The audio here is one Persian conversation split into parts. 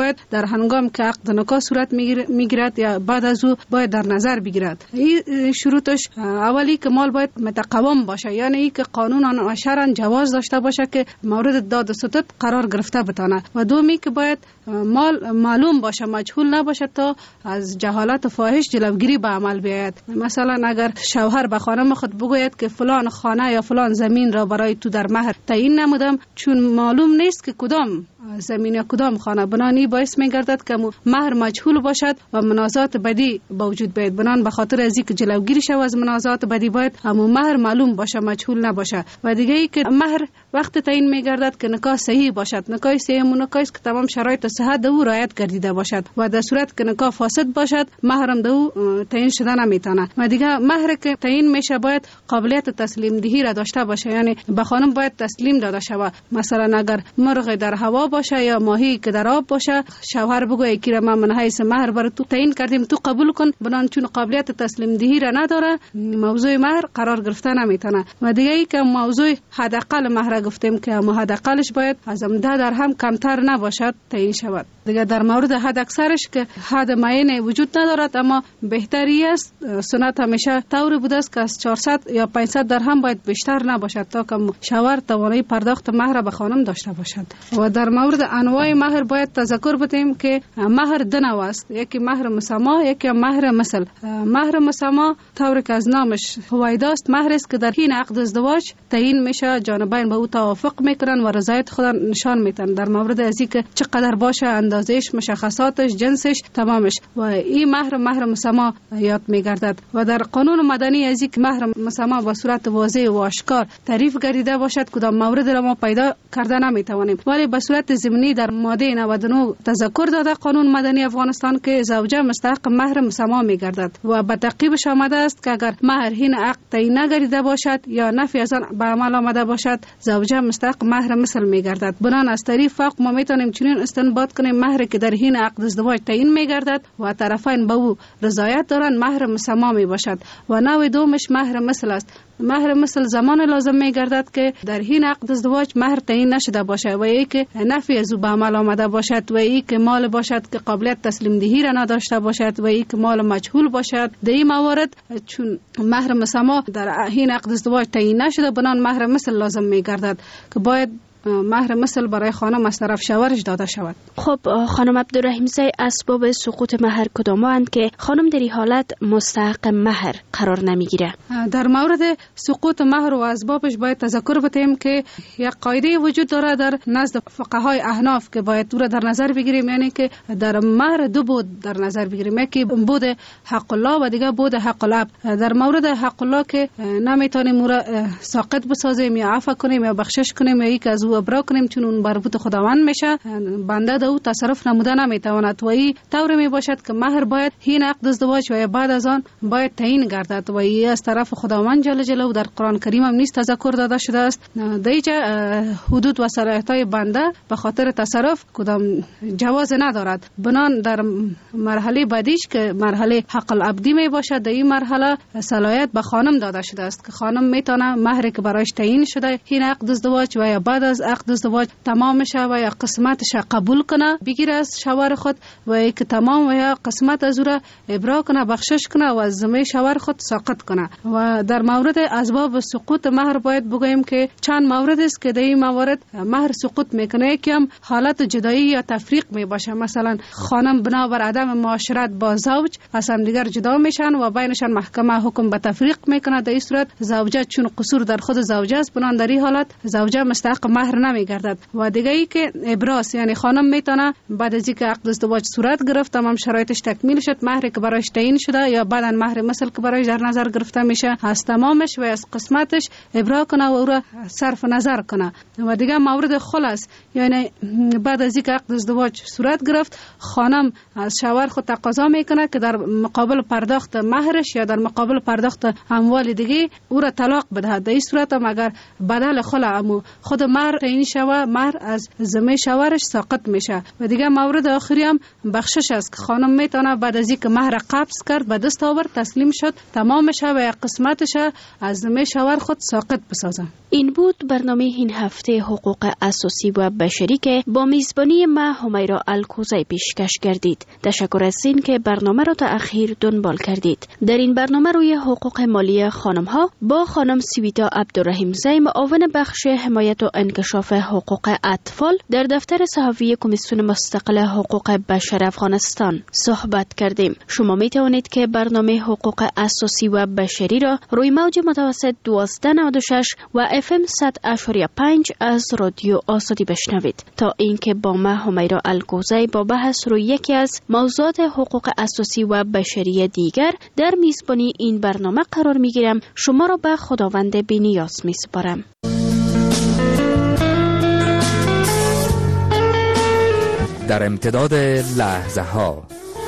باید در هنگام که عقد نکاح صورت میگیرد یا بعد از او باید در نظر بگیرد. این شروطش اولی که مال باید متقوم باشه، یعنی ای که قانونا و شرعا جواز داشته باشه که مورد داد و ستد قرار گرفته بتانه، و دومی که باید مال معلوم باشه، مجهول نباشه تا از جهالت و فاحش جلوگیری به عمل بیاید. مثلا اگر شوهر به خانم خود بگوید که فلان خانه یا فلان زمین را برای تو در مهر تعیین نمودم، چون معلوم نیست که کدام زمین یا کدام خانه، بنانی باعث میگردد که مهر مجهول باشد و منازعات بدی با وجود بیاید. بنان به خاطر از اینکه جلوگیری شود از منازعات بدی باید همو مهر معلوم باشه، مجهول نباشه. و دیگه ای که مهر وقت تعیین میگردد که نکاح صحیح باشد. نکاح صحیح نکاحی است که تمام شرایط صحت او رعایت گردیده باشد، و در صورت که نکاح فاسد باشد مهرم او تعیین شده نمیتونه. و دیگه مهر که تعیین میشه باید قابلیت تسلیم دهی را داشته باشه، یعنی به خانم باید تسلیم داده شود. مثلا اگر مرغ در هوا باشه یا ماهی که در آب باشه، شوهر بگوید که ما من حیث مهر برای تو تعیین کردیم، تو قبول کن، بنان چون قابلیت تسلیم دهی را نداره موضوع مهر قرار گرفته نمیتونه. و دیگه ای که موضوع حداقل مهر گفتیم که حداقلش باید از 10 درهم کمتر نباشد تعیین شود. دیگه در مورد حد اکثرش که حد معین وجود ندارد، اما بهتری است، سنت همیشه طور بوده است که از 400 یا 500 درهم باید بیشتر نباشد تا که شوهر توانایی پرداخت مهر به خانم داشته باشد. و در مورد انواع مهر باید تذکر بدیم که مهر دو نوع است، یکی مهر مسما، یکی مهر مثل. مهر مسما طور که از نامش هویداست، مهر است که در حین عقد ازدواج تعیین میشه، جانبین به او توافق میکنن و رضایت خود نشان میدن در مورد از اینکه چقدر باشه، اندازش، مشخصاتش، جنسش، تمامش، و این مهر مسما یاد میگردد. و در قانون مدنی از اینکه مهر مسما به صورت واضح و آشکار تعریف گردیده باشد کدام مورد را ما پیدا کرده نمیتوانیم، ولی به صورت ضمنی در ماده 99 تذکر داده قانون مدنی افغانستان که زوجه مستحق مهر مسما میگردد و به تعقیبش آمده است که اگر مهر حین عقد تعیین نگردیده باشد یا نفی از آن به عمل آمده باشد، زوجه مستحق مهر مثل میگردد. بنان از طریق فقه ما میتونیم چنین استنباط کنیم مهر که در حین عقد ازدواج تعیین میگردد و طرفین به او رضایت دارند مهر مسما می باشد. و نوع دومش مهر مثل است. مهر مثل زمان لازم میگردد که در حین عقد ازدواج مهر تعیین نشده باشد و ای که نفی از او به عمل آمده باشد و ای که مال باشد که قابلیت تسلیم دهی را نداشته باشد و ای که مال مجهول باشد. در این موارد چون مهر مسما در حین عقد ازدواج تعیین نشده، بنان مهر مثل لازم میگردد که باید مهر مثل برای خانم از طرف شوهرش داده شود. خب خانم عبدالرحیم زی، اسباب سقوط مهر کدامند که خانم در این حالت مستحق مهر قرار نمیگیره؟ در مورد سقوط مهر و اسبابش باید تذکر بدیم که یک قاعده وجود داره در نزد فقهای احناف که باید او را در نظر بگیریم، یعنی که در مهر دو بود در نظر بگیریم، یکی بود حق الله و دیگه بود حق الاب. در مورد حق الله که نمیتونیم او را ساقط بسازیم یا عفو کنیم یا بخشش کنیم یا یک از او ابرا کنیم، چون اون مربوط خداوند میشه، بنده در او تصرف نموده نمیتواند. و این طور می باشد که مهر باید حین عقد ازدواج و بعد از آن باید تعیین گردد و این از طرف خداوند جل جلاله در قرآن کریم هم نیز تذکر داده شده است. دیجا حدود و صلاحیت های بنده به خاطر تصرف کدام جواز ندارد. بنان در مرحله بعدیش که مرحله حق العبدی می باشد، در این مرحله صلاحیت به خانم داده شده است که خانم میتونه مهر که برایش تعیین شده حین عقد ازدواج و یا بعد از عقد ازدواج تمام شه و یا قسمتش قبول کنه، بگیره از شوهر خود و یک تمام و یا قسمت از او را ابرا کنه، بخشش کنه و از ذمه شوهر خود ساقط کنه. و در مورد اسباب سقوط مهر باید بگوییم که چند مورد است که در این موارد مهر سقوط میکنه. یکی هم حالت جدایی یا تفریق می باشه، مثلا خانم بنابر عدم معاشرت با زوج از هم دیگر جدا میشن و بینشان محکمه حکم به تفریق میکنه. در این صورت زوجه چون قصور در خود زوجه است، بنان در این حالت زوجه مستحق مهر نمیگردد. و دیگه ای که ابراز، یعنی خانم میتونه بعد از اینکه عقد ازدواج صورت گرفت، تمام شرایطش تکمیل شد، مهری که برایش تعیین شده یا بعداً مهر مثل که برایش در نظر گرفته میشه از تمامش و از قسمتش ابرا کنه و او را صرف نظر کنه. و دیگه مورد خلاص، یعنی بعد از اینکه عقد ازدواج صورت گرفت، خانم از شوهر خود تقاضا میکنه که در مقابل پرداخت مهرش یا در مقابل پرداخت اموال دیگه او را طلاق بدهد. در این صورت هم اگر بدل خلع خود مهر تعیین شوه مهر از ذمه شوهرش ساقط میشه. و دیگه مورد آخری هم بخشش است که خانم میتونه بعد از اینکه مهر قبض کرد به دست آورد تسلیم شد تمام شه و قسمتش از ذمه شوهر خود ساقط بسازه. این بود برنامه این هفته حقوق اساسی و بشری که با میزبانی ما همیرا الکوزی پیشکش کردید. تشکر از این که برنامه را تا اخیر دنبال کردید. در این برنامه روی حقوق مالی خانم ها با خانم سویتا عبدالرحیمزی معاون بخش حمایت و انکشاف حقوق اطفال در دفتر صحفی کمیسیون مستقل حقوق بشر افغانستان صحبت کردیم. شما می توانید که برنامه حقوق اساسی و بشری را روی موج متوسط 1296 و FM 100.5 از رادیو آزادی بشنوید. تا اینکه با ما همیرا الکوزی با بحث روی یکی از موضوعات حقوق اساسی و بشری دیگر در میزبانی این برنامه قرار میگیرم، شما را به خداوند بی‌نیاز میسپارم. در امتداد لحظه ها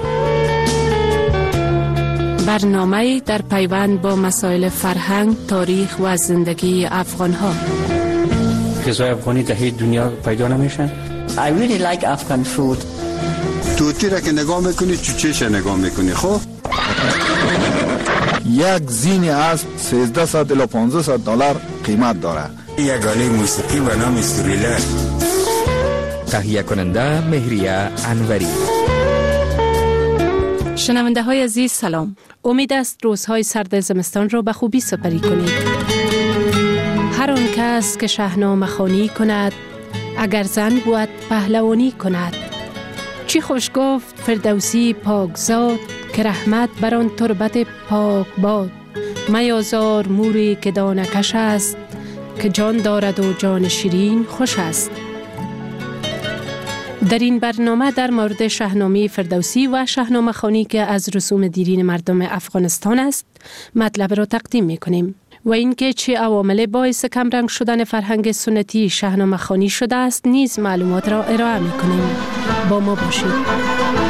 برنامه در پیوند با مسائل فرهنگ، تاریخ و زندگی افغان ها. غذای افغانی در هیچ دنیا پیدا نمیشن. I really like Afghan food. توتی را که نگاه میکنی چوچهش نگاه میکنی. خب یک زین اسب 1300 الی 1500 دلار قیمت داره. یک آله موسیقی به نام سوریلر. تهیه کننده مهریه انوری. شنونده های عزیز سلام. امید است روزهای سرد زمستان را به خوبی سپری کنید. هر آن کس که شاهنامه خوانی کند اگر زن بود پهلوانی کند. چی خوش گفت فردوسی پاکزاد که رحمت بر آن تربت پاک باد. میازار موری که دانه کش است که جان دارد و جان شیرین خوش است. در این برنامه در مورد شاهنامه فردوسی و شاهنامه خوانی که از رسوم دیرین مردم افغانستان است مطلب را تقدیم می‌کنیم و اینکه چه عوامل باعث کمرنگ شدن فرهنگ سنتی شاهنامه خوانی شده است نیز معلومات را ارائه می‌کنیم. با ما باشید.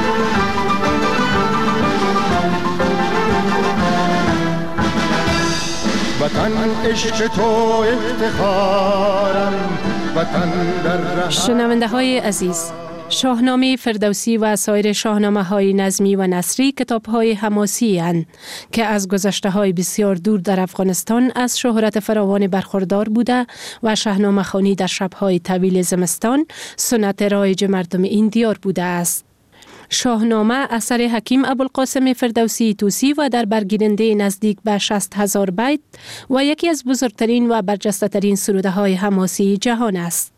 وطن عشق تو افتخارم، وطن در شنونده های عزیز، شاهنامه فردوسی و سایر شاهنامه های نظمی و نثری کتاب های حماسی اند که از گذشته های بسیار دور در افغانستان از شهرت فراوان برخوردار بوده و شاهنامه خوانی در شب‌های طویل زمستان سنت رایج مردم این دیار بوده است. شاهنامه اثر حکیم ابوالقاسم فردوسی توسی و در برگیرنده نزدیک به 60,000 بیت و یکی از بزرگترین و برجسته ترین سروده های حماسی جهان است.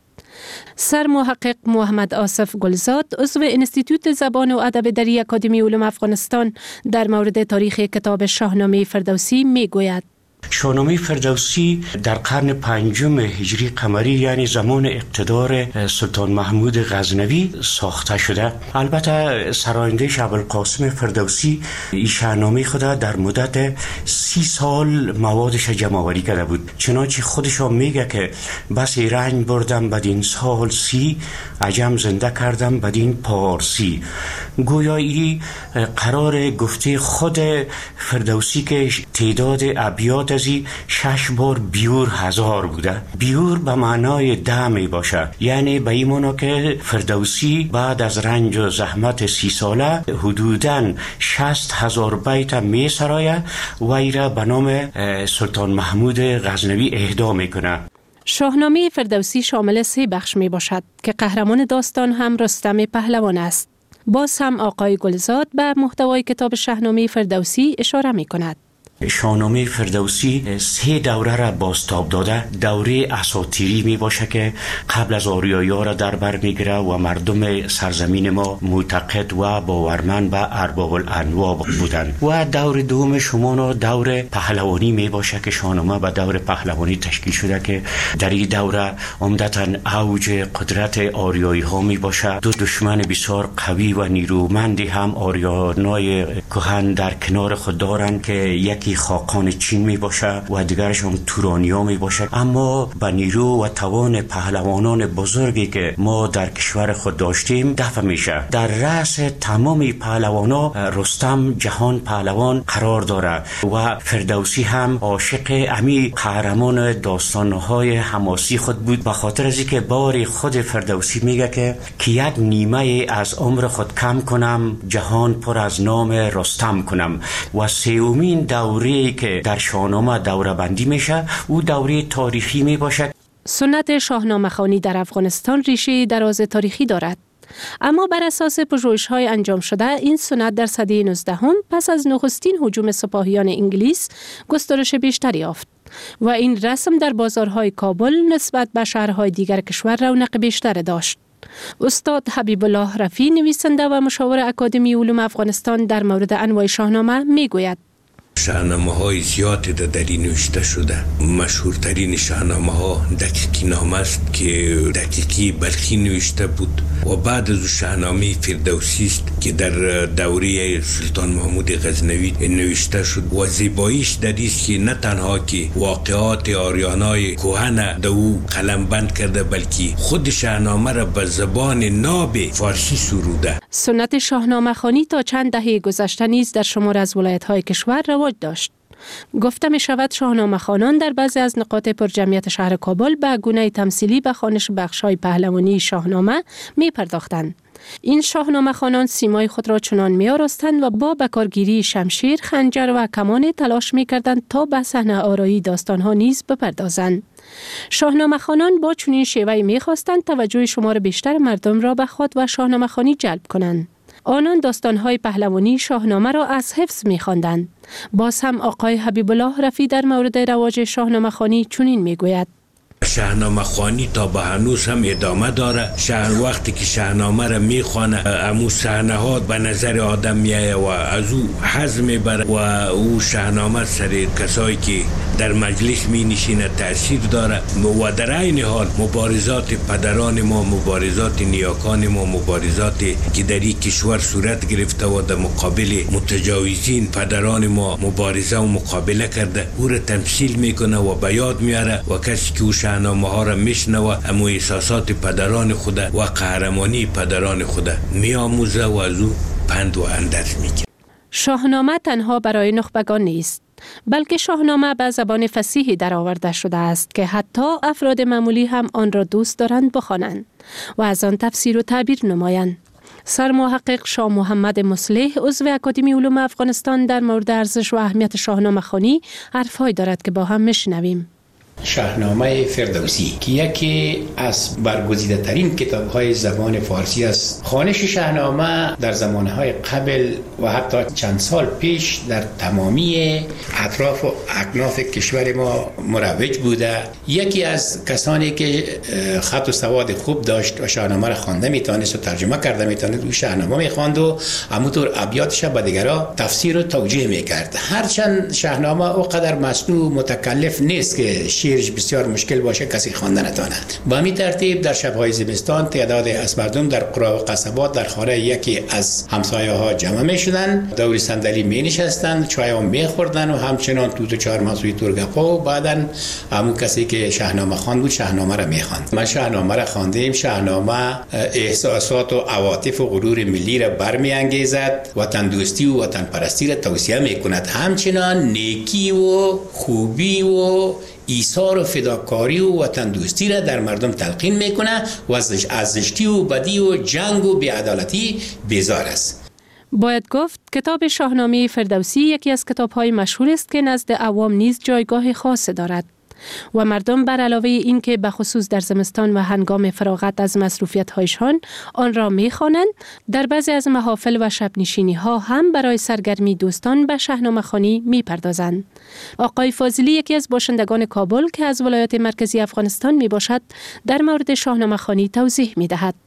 سر محقق محمد آصف گلزاد عضو انستیتوت زبان و ادب در اکادمی علوم افغانستان در مورد تاریخ کتاب شاهنامه فردوسی می گوید: شاهنامه فردوسی در قرن 5 هجری قمری یعنی زمان اقتدار سلطان محمود غزنوی ساخته شده. البته سراینده ابوالقاسم فردوسی این شاهنامه خود در مدت 30 سال موادش جمع آوری کرده بود. چنانچه خودش میگه که بس رنج بردم بدین سال 30 عجم زنده کردم بدین پارسی. گویایی قرار گفته خود فردوسی که تعداد ابیات ازی 6 بار بیور 1000 بوده. بیور به معنای ده می باشه، یعنی به این معنی که فردوسی بعد از رنج و زحمت 30 ساله حدوداً 60,000 بیت می سرایه و ایره به نام سلطان محمود غزنوی اهدا میکنه. شاهنامه فردوسی شامل 3 بخش می باشد که قهرمان داستان هم رستم پهلوان است. باز هم آقای گلزاد به محتوای کتاب شاهنامه فردوسی اشاره می کند. شاهنامه فردوسی 3 دوره را بازتاب داده. دوره اساطیری می باشه که قبل از آریایا را در بر می گیره و مردم سرزمین ما معتقد و باورمند به ارباب الانواع بودند. و دور دوم شما دور پهلوانی می باشه که شاهنامه به دور پهلوانی تشکیل شده که در این دوره عمدتاً اوج قدرت آریایی ها می باشه. دو دشمن بسیار قوی و نیرومندی هم آریانای کهن در کنار خود دارند که یکی یکی خاقان چین می باشه و دیگرش هم تورانیا می باشه. اما به نیرو و توان پهلوانان بزرگی که ما در کشور خود داشتیم دفع میشه. در رأس تمام پهلوانا رستم جهان پهلوان قرار داره و فردوسی هم عاشق امی قهرمان داستانهای حماسی خود بود، به خاطر از اینکه بار خود فردوسی میگه که یک نیمه از عمر خود کم کنم جهان پر از نام رستم کنم. و سومین دوره‌ای که در شاهنامه دوره بندی میشه او دوره تاریخی می باشد. سنت شاهنامه خوانی در افغانستان ریشه دراز تاریخی دارد. اما بر اساس پژوهش‌های انجام شده این سنت در سده 19 پس از نخستین هجوم سپاهیان انگلیس گسترش بیشتری یافت و این رسم در بازارهای کابل نسبت به شهرهای دیگر کشور رونق بیشتری داشت. استاد حبیب الله رفیع نویسنده و مشاور اکادمی علوم افغانستان در مورد انواع شاهنامه میگوید: شاهنامه های زیادی در این نوشته شده. مشهورترین شاهنامه ها دقیقی نامه است که دقیقی بلخی نوشته بود و بعد از شاهنامه فردوسی است که در دوره سلطان محمود غزنوی نوشته شد و زیباییش در است که نه تنها که واقعات آریانای کهن در او قلم بند کرده بلکه خود شاهنامه را به زبان ناب فارسی سروده. سنت شاهنامه خوانی تا چند دهه گذشته نیز در شمار از ولایت‌های کشور رواج داشت. گفته می شود شاهنامه خوانان در بعضی از نقاط پرجمعیت شهر کابل به گونه تمثیلی به خوانش بخش‌های پهلوانی شاهنامه می پرداختند. این شاهنامه خوانان سیمای خود را چنان می آراستند و با بکارگیری شمشیر، خنجر و کمان تلاش می کردند تا به صحنه آرایی داستانها نیز بپردازند. شاهنامه خوانان با چنین شیوهی می خواستند توجه شمار بیشتر مردم را به خود و شاهنامه خوانی جلب کنند. آنان داستان‌های پهلوانی شاهنامه را از حفظ می‌خواندند. باز هم آقای حبیب الله رفیع در مورد رواج شاهنامه خوانی چنین می‌گوید: شاهنامه خوانی تا به هنوز هم ادامه داره. وقتی که شاهنامه را میخوانه امو صحنه ها به نظر آدم میایه و از او حظ میبره و او شاهنامه سر کسایی که در مجلس می نشینه تأثیر داره و در عین حال مبارزات پدران ما، مبارزات نیاکان ما، مبارزاتی که در این کشور صورت گرفته و در مقابل متجاوزین پدران ما مبارزه و مقابله کرده او را تمثیل میکنه و به یاد میاره و کسی که او شاهنامه ها را میشنوه اما احساسات پدران خود و قهرمانی پدران خود میآموزه و از او پند و اندرز میگیره. شاهنامه تنها برای نخبگان نیست، بلکه شاهنامه به زبان فصیحی درآورده شده است که حتی افراد معمولی هم آن را دوست دارند بخوانند و از آن تفسیر و تعبیر نمایند. سرمحقق شاه محمد مصلح عضو اکادمی علوم افغانستان در مورد ارزش و اهمیت شاهنامه خوانی حرف‌هایی دارد که با هم میشنویم. شاهنامه فردوسی که یکی از برگزیده ترین کتاب های زبان فارسی است. خوانش شاهنامه در زمانهای قبل و حتی چند سال پیش در تمامی اطراف و اکناف کشور ما مروج بوده. یکی از کسانی که خط و سواد خوب داشت و شاهنامه را خوانده میتونست و ترجمه کرده میتونست او شاهنامه میخواند و همونطور ابیاتش به دیگران تفسیر و توجیه میکرد. هرچند شاهنامه اونقدر مصنوع متکلف نیست که شعرش بسیار مشکل باشه کسی خوانده نتونه. با همین ترتیب در شب‌های زمستان تعداد از مردم در قرا و قصبات در خانه یکی از همسایه‌ها جمع می‌شدن، دور صندلی می‌نشستند، چای می‌خوردن و همچنان توت و چهارمغز تورگپا و بعداً همون کسی که شاهنامه خوان بود شاهنامه را می‌خواند. من شاهنامه را خواندم. شاهنامه احساسات و عواطف و غرور ملی را برمی‌انگیزد، وطن دوستی و وطن پرستی را توصیه می‌کند. همچنان نیکی و خوبی و ایثار و فداکاری و وطن دوستی را در مردم تلقین میکنه و از زشتی و بدی و جنگ و بی‌عدالتی بیزار است. باید گفت کتاب شاهنامه فردوسی یکی از کتاب‌های مشهور است که نزد عوام نیز جایگاه خاص دارد و مردم بر علاوه این که به خصوص در زمستان و هنگام فراغت از مصروفیت‌هایشان آن را می‌خوانند، در بعضی از محافل و شب‌نشینی‌ها هم برای سرگرمی دوستان به شاهنامه خوانی می‌پردازند. آقای فاضلی یکی از باشندگان کابل که از ولایت مرکزی افغانستان میباشد در مورد شاهنامه خوانی توضیح می‌دهد.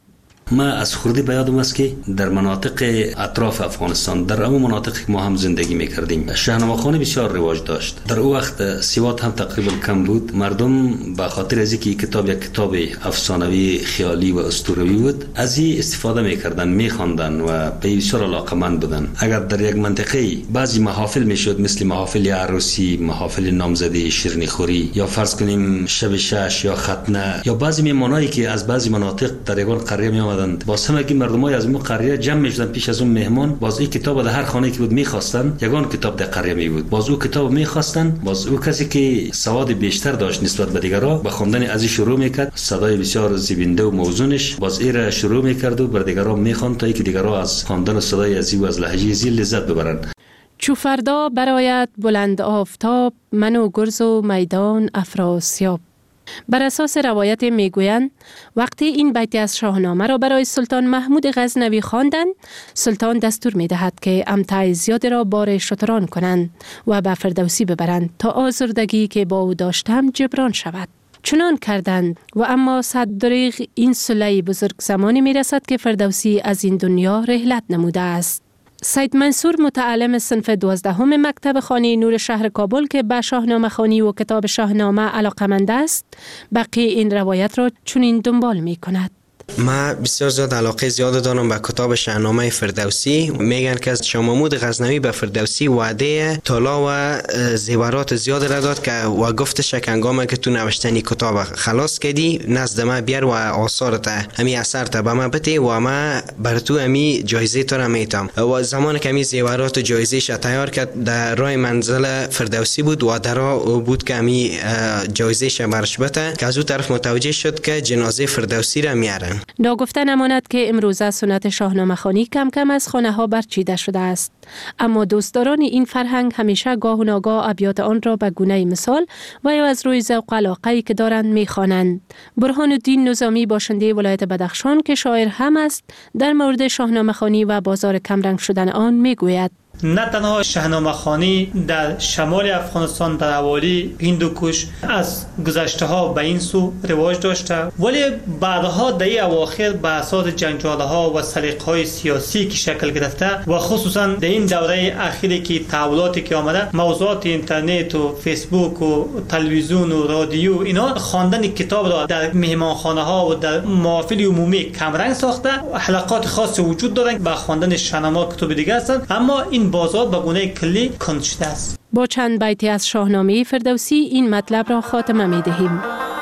ما از خردی به یادم است که در مناطق اطراف افغانستان، در اون مناطقی که ما هم زندگی میکردیم، شاهنامه‌خوانی بسیار رواج داشت. در اون وقت سواد هم تقریبا کم بود. مردم به خاطر از اینکه کتاب یک کتاب افسانوی، خیالی و اسطوره‌ای بود، از این استفاده میکردن، میخواندن و به بسیار علاقه‌مند بودن. اگر در یک منطقه بعضی محافل میشد، مثل محافل عروسی، محافل نامزدی، شیرینیخوری، یا فرض کنیم شب شش یا ختنه، یا بعضی میهمانایی که از بعضی مناطق در یگان قریه می آمدند، باز همگی مردمای از اون قریه جمع میشدن پیش از اون مهمان. باز این کتاب در هر خانه که بود میخواستن، یگان کتاب در قریه می بود. باز اون کتاب میخواستن، باز اون کسی که سواد بیشتر داشت نسبت به دیگرها به خواندن از این شروع میکرد، صدای بسیار زیبنده و موزونش باز این شروع میکرد و بر دیگرها میخواند تا اینکه دیگرها از خواندن صدای از و از لهجه زی لذت ببرند. چو فردا برآید بلند آفتاب، من و گرز و میدان افراسیاب. بر اساس روایت میگویند وقتی این بیت از شاهنامه را برای سلطان محمود غزنوی خواندند، سلطان دستور میدهد که امتع زیاد را بار شتران کنند و به فردوسی ببرند تا آزردگی که با او داشتم جبران شود. چنان کردند و اما صد دریغ این صلح بزرگ زمانی میرسد که فردوسی از این دنیا رحلت نموده است. سید منصور متعلم صنف 12 مکتب خانی نور شهر کابل که به شاهنامه خوانی و کتاب شاهنامه علاقه‌مند است، بقیه این روایت را چنین دنبال می کند. ما بسیار زیاد علاقه زیاد دارم به کتاب شاهنامه فردوسی. میگن که از شاه محمود غزنوی به فردوسی وعده طلا و زیورات زیاد را داد که و گفتش که هنگامی که تو نوشتنی کتاب خلاص کردی نزد ما بیار و آثارت همی اثر تا به ما بده و ما بر تو همی جایزه تو را میتم. و زمان که همی زیورات جایزه ش تیار کرد در راه منزل فردوسی بود و در بود که همی جایزه ش برش بده که از اون طرف متوجه شد که جنازه فردوسی را میارن. ناگفته نماند که امروزه سنت شاهنامه خوانی کم کم از خانه ها برچیده شده است، اما دوستداران این فرهنگ همیشه گاه و ناگاه ابیات آن را به گونه مثال و یا از روی ذوق و علاقه‌ای که دارند میخوانند. برهان الدین نظامی باشنده ولایت بدخشان که شاعر هم است، در مورد شاهنامه خوانی و بازار کمرنگ شدن آن میگوید: نه تنها شاهنامه خوانی در شمال افغانستان در اوالی هندوکش از گذشته ها به این سو رواج داشته، ولی بعدها در این اواخر به اساس جنجاله ها و سلیقه های سیاسی که شکل گرفته و خصوصا در این دوره اخیری که تحولاتی که آمده، موضوعات اینترنت و فیسبوک و تلویزیون و رادیو، اینا خواندن کتاب را در مهمانخانه ها و در محافل عمومی کمرنگ ساخته. حلقات خاص وجود دارند به خواندن شاهنامه کتب دیگه هستند، اما این بازار به گونه کلی کند شده است. با چند بیتی از شاهنامه فردوسی این مطلب را خاتمه می دهیم.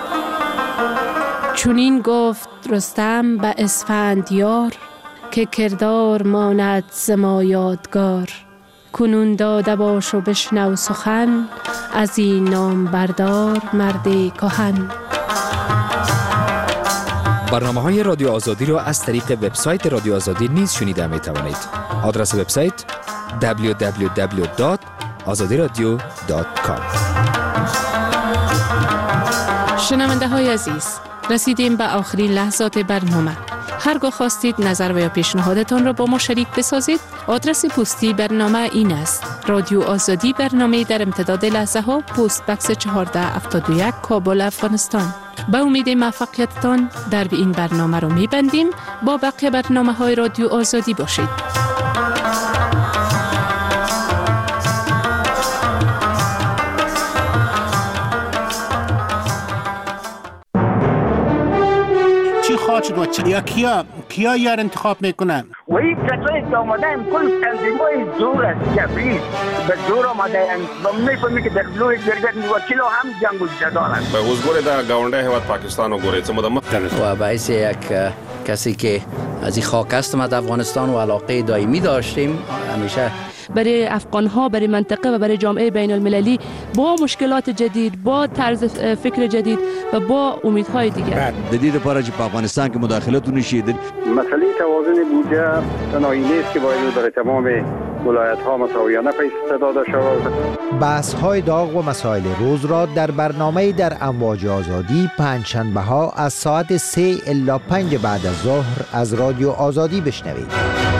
چنین گفت رستم به اسفندیار، که کردار ماند ز ما یادگار. کنون داده باش و بشنو سخن، از این نام بردار مرد کهن. برنامه‌های رادیو آزادی را از طریق وبسایت رادیو آزادی نیز شنیده می توانید. آدرس وبسایت www.azadiradio.com. شنونده های عزیز، رسیدیم به آخرین لحظات برنامه. هرگاه خواستید نظر و یا پیشنهادتان را با ما شریک بسازید، آدرس پستی برنامه این است: رادیو آزادی، برنامه در امتداد لحظه ها، پست بکس 1471 کابل، افغانستان. با امید موفقیتتان در این برنامه رو میبندیم. با بقیه برنامه های رادیو آزادی باشید. یا کیا یار انتخاب میکنن؟ و این کسایی که آمدن کل تنظیمای زور است، جبریل به زور آمدن و میفهمی که در بلوی جرگت وکیل هم جنگ و جدال است. به حضور در گاونده هواد پاکستان و گوریت مدام و باعث یک کسی که از این خاک هستم از افغانستان و علاقه دائمی داشتیم، همیشه برای افغان‌ها، برای منطقه و برای جامعه بین المللی با مشکلات جدید، با طرز فکر جدید و با امیدهای دیگر. جدید پارچ په افغانستان کې مداخلتونه شیدل. مسئله توازن بودجه تنهایی نیست که باید برای تمام ولایت‌ها مساویانه پیش داده شود. بحث‌های داغ و مسائل روز را در برنامه در امواج آزادی پنجشنبه‌ها از ساعت 3 الی 5 بعد از ظهر از رادیو آزادی بشنوید.